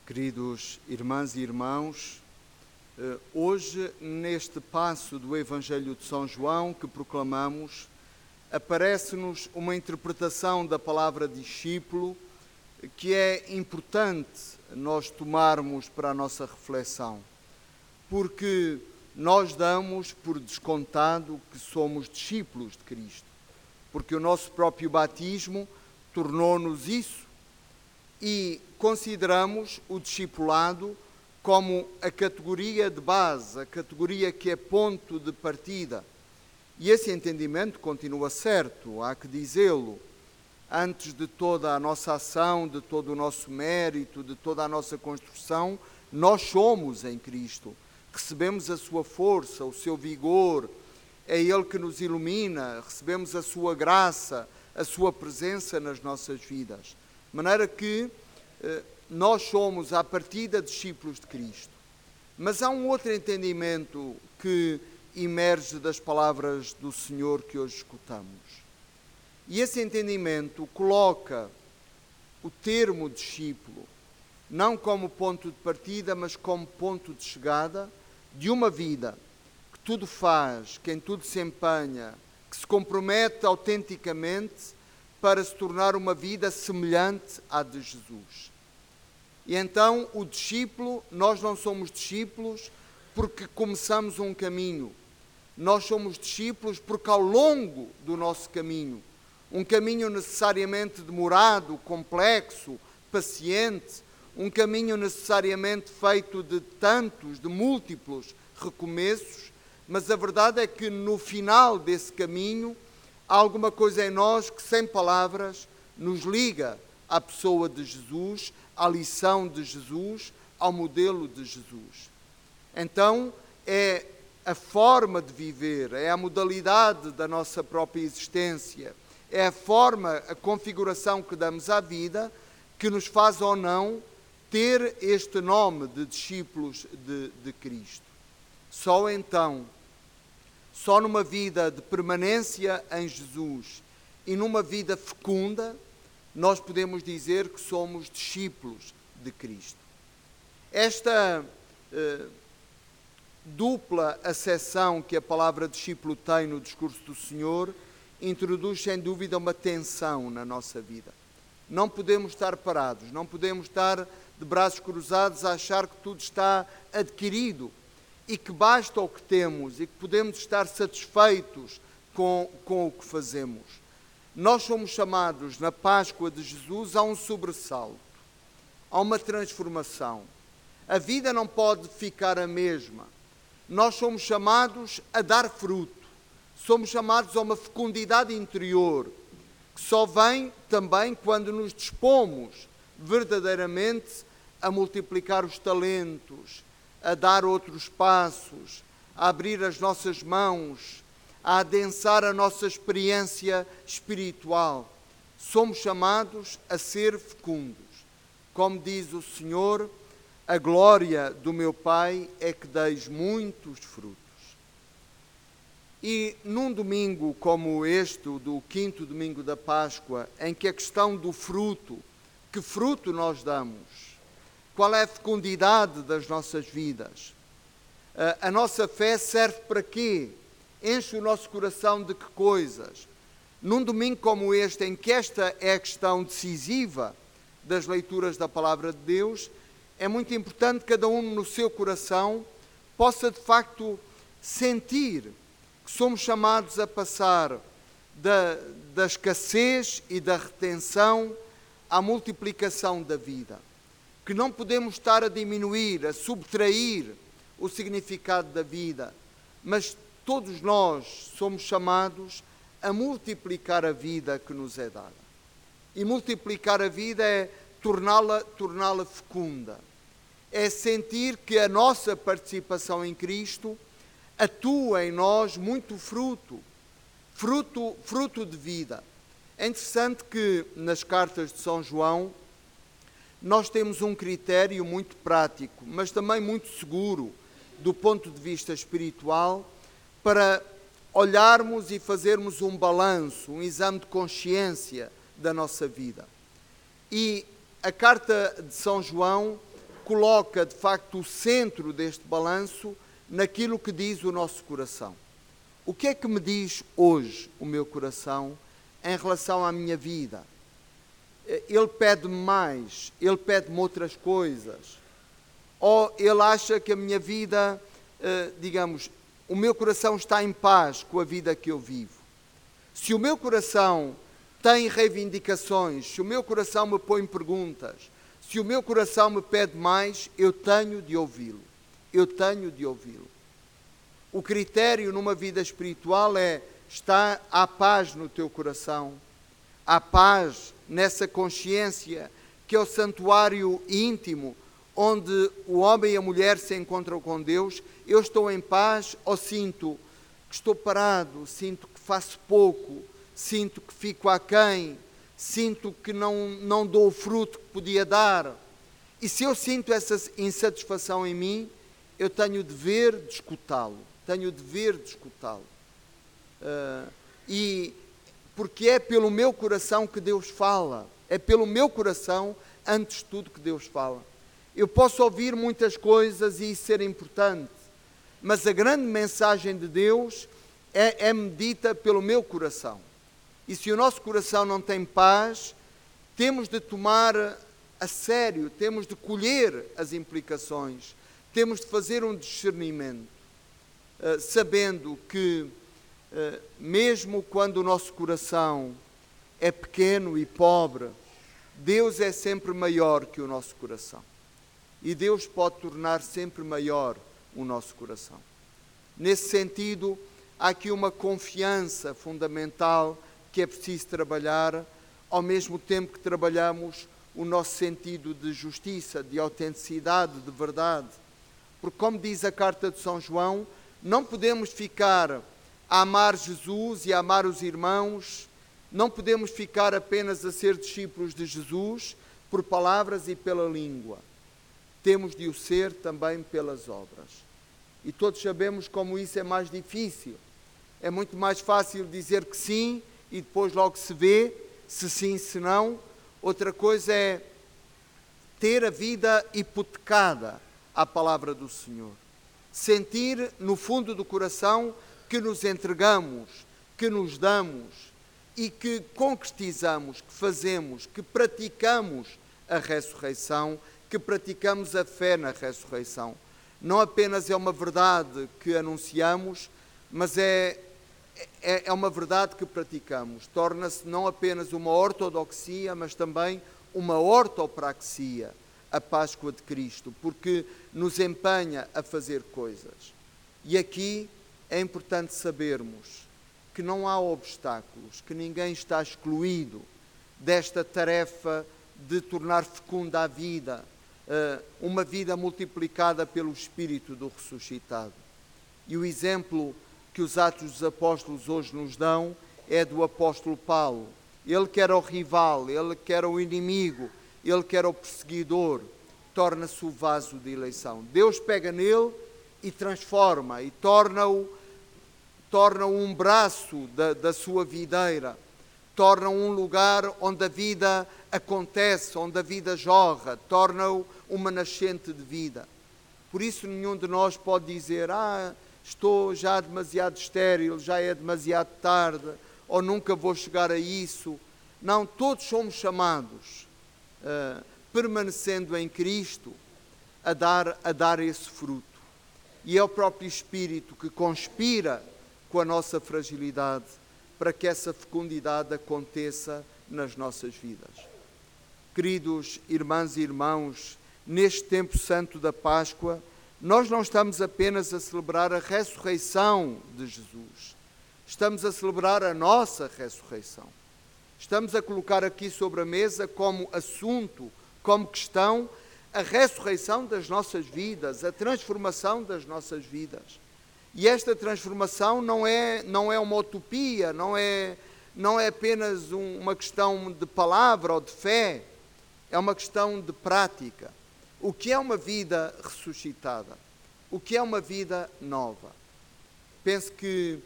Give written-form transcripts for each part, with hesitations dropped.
Queridos irmãs e irmãos, hoje, neste passo do Evangelho de São João que proclamamos, aparece-nos uma interpretação da palavra discípulo que é importante nós tomarmos para a nossa reflexão, porque nós damos por descontado que somos discípulos de Cristo, porque o nosso próprio batismo tornou-nos isso, e consideramos o discipulado como a categoria de base, a categoria que é ponto de partida. E esse entendimento continua certo, há que dizê-lo. Antes de toda a nossa ação, de todo o nosso mérito, de toda a nossa construção, nós somos em Cristo. Recebemos a sua força, o seu vigor, é Ele que nos ilumina, recebemos a sua graça, a sua presença nas nossas vidas. De maneira que nós somos, à partida, discípulos de Cristo. Mas há um outro entendimento que emerge das palavras do Senhor que hoje escutamos. E esse entendimento coloca o termo discípulo não como ponto de partida, mas como ponto de chegada de uma vida que tudo faz, que em tudo se empenha, que se compromete autenticamente para se tornar uma vida semelhante à de Jesus. E então o discípulo, nós não somos discípulos porque começamos um caminho. Nós somos discípulos porque ao longo do nosso caminho, um caminho necessariamente demorado, complexo, paciente, um caminho necessariamente feito de tantos, de múltiplos recomeços, mas a verdade é que no final desse caminho há alguma coisa em nós que, sem palavras, nos liga à pessoa de Jesus, à lição de Jesus, ao modelo de Jesus. Então, é a forma de viver, é a modalidade da nossa própria existência, é a forma, a configuração que damos à vida que nos faz ou não ter este nome de discípulos de Cristo. Só então, só numa vida de permanência em Jesus e numa vida fecunda, nós podemos dizer que somos discípulos de Cristo. Esta dupla acessão que a palavra discípulo tem no discurso do Senhor introduz sem dúvida uma tensão na nossa vida. Não podemos estar parados, não podemos estar de braços cruzados a achar que tudo está adquirido e que basta o que temos e que podemos estar satisfeitos com o que fazemos. Nós somos chamados na Páscoa de Jesus a um sobressalto, a uma transformação. A vida não pode ficar a mesma. Nós somos chamados a dar fruto. Somos chamados a uma fecundidade interior, que só vem também quando nos dispomos verdadeiramente a multiplicar os talentos, a dar outros passos, a abrir as nossas mãos, a adensar a nossa experiência espiritual. Somos chamados a ser fecundos. Como diz o Senhor, a glória do meu Pai é que deis muitos frutos. E num domingo como este, do 5º domingo da Páscoa, em que a questão do fruto, que fruto nós damos, qual é a fecundidade das nossas vidas, a nossa fé serve para quê? Enche o nosso coração de que coisas? Num domingo como este, em que esta é a questão decisiva das leituras da Palavra de Deus, é muito importante que cada um no seu coração possa de facto sentir que somos chamados a passar da escassez e da retenção à multiplicação da vida. Que não podemos estar a diminuir, a subtrair o significado da vida, mas todos nós somos chamados a multiplicar a vida que nos é dada. E multiplicar a vida é torná-la fecunda. É sentir que a nossa participação em Cristo atua em nós muito fruto de vida. É interessante que nas cartas de São João nós temos um critério muito prático, mas também muito seguro do ponto de vista espiritual, para olharmos e fazermos um balanço, um exame de consciência da nossa vida. E a carta de São João coloca, de facto, o centro deste balanço naquilo que diz o nosso coração. O que é que me diz hoje o meu coração em relação à minha vida? Ele pede-me mais, ele pede-me outras coisas, ou ele acha que a minha vida, digamos, o meu coração está em paz com a vida que eu vivo. Se o meu coração tem reivindicações, se o meu coração me põe perguntas, se o meu coração me pede mais, eu tenho de ouvi-lo. Eu tenho de ouvi-lo. O critério numa vida espiritual é: está a paz no teu coração, a paz nessa consciência que é o santuário íntimo, onde o homem e a mulher se encontram com Deus. Eu estou em paz, ou sinto que estou parado, sinto que faço pouco, sinto que fico aquém, sinto que não dou o fruto que podia dar? E se eu sinto essa insatisfação em mim, eu tenho o dever de escutá-lo. Tenho o dever de escutá-lo. E porque é pelo meu coração que Deus fala. É pelo meu coração, antes de tudo, que Deus fala. Eu posso ouvir muitas coisas e isso ser importante, mas a grande mensagem de Deus é-me dita pelo meu coração. E se o nosso coração não tem paz, temos de tomar a sério, temos de colher as implicações, temos de fazer um discernimento, sabendo que, mesmo quando o nosso coração é pequeno e pobre, Deus é sempre maior que o nosso coração. E Deus pode tornar sempre maior o nosso coração. Nesse sentido, há aqui uma confiança fundamental que é preciso trabalhar, ao mesmo tempo que trabalhamos o nosso sentido de justiça, de autenticidade, de verdade. Porque, como diz a carta de São João, não podemos ficar a amar Jesus e a amar os irmãos, não podemos ficar apenas a ser discípulos de Jesus por palavras e pela língua. Temos de o ser também pelas obras. E todos sabemos como isso é mais difícil. É muito mais fácil dizer que sim e depois logo se vê, se sim, se não. Outra coisa é ter a vida hipotecada à palavra do Senhor. Sentir no fundo do coração que nos entregamos, que nos damos e que concretizamos, que fazemos, que praticamos a ressurreição, que praticamos a fé na ressurreição. Não apenas é uma verdade que anunciamos, mas é uma verdade que praticamos. Torna-se não apenas uma ortodoxia, mas também uma ortopraxia, a Páscoa de Cristo, porque nos empenha a fazer coisas. E aqui é importante sabermos que não há obstáculos, que ninguém está excluído desta tarefa de tornar fecunda a vida, uma vida multiplicada pelo Espírito do ressuscitado. E o exemplo que os Atos dos Apóstolos hoje nos dão é do apóstolo Paulo. Ele que era o rival, ele que era o inimigo, ele que era o perseguidor, torna-se o vaso de eleição. Deus pega nele e transforma, e torna-o um braço da sua videira, torna-o um lugar onde a vida acontece, onde a vida jorra, torna-o uma nascente de vida. Por isso nenhum de nós pode dizer: estou já demasiado estéril, já é demasiado tarde, ou nunca vou chegar a isso. Não, todos somos chamados, permanecendo em Cristo, a dar esse fruto. E é o próprio Espírito que conspira com a nossa fragilidade para que essa fecundidade aconteça nas nossas vidas. Queridos irmãs e irmãos, neste tempo santo da Páscoa, nós não estamos apenas a celebrar a ressurreição de Jesus, estamos a celebrar a nossa ressurreição. Estamos a colocar aqui sobre a mesa como assunto, como questão, a ressurreição das nossas vidas, a transformação das nossas vidas. E esta transformação não é uma utopia, não é apenas uma questão de palavra ou de fé, é uma questão de prática. O que é uma vida ressuscitada? O que é uma vida nova? Penso que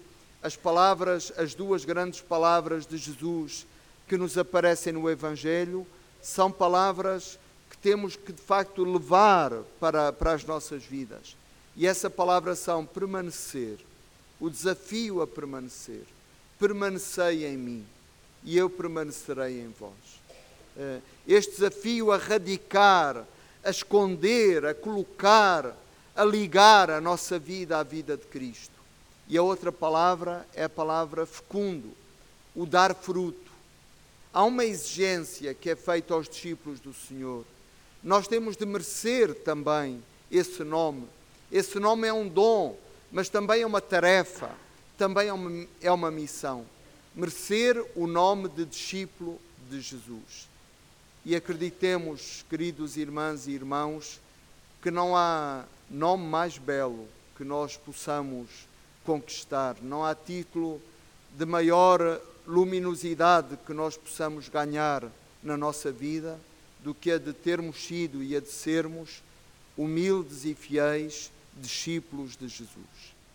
as duas grandes palavras de Jesus que nos aparecem no Evangelho, são palavras que temos que de facto levar para as nossas vidas. E essa palavra são permanecer, o desafio a permanecer. Permanecei em mim e eu permanecerei em vós. Este desafio a radicar, a esconder, a colocar, a ligar a nossa vida à vida de Cristo. E a outra palavra é a palavra fecundo, o dar fruto. Há uma exigência que é feita aos discípulos do Senhor. Nós temos de merecer também esse nome. Esse nome é um dom, mas também é uma tarefa, também é uma missão. Merecer o nome de discípulo de Jesus. E acreditemos, queridos irmãs e irmãos, que não há nome mais belo que nós possamos conquistar. Não há título de maior luminosidade que nós possamos ganhar na nossa vida do que a de termos sido e a de sermos humildes e fiéis discípulos de Jesus.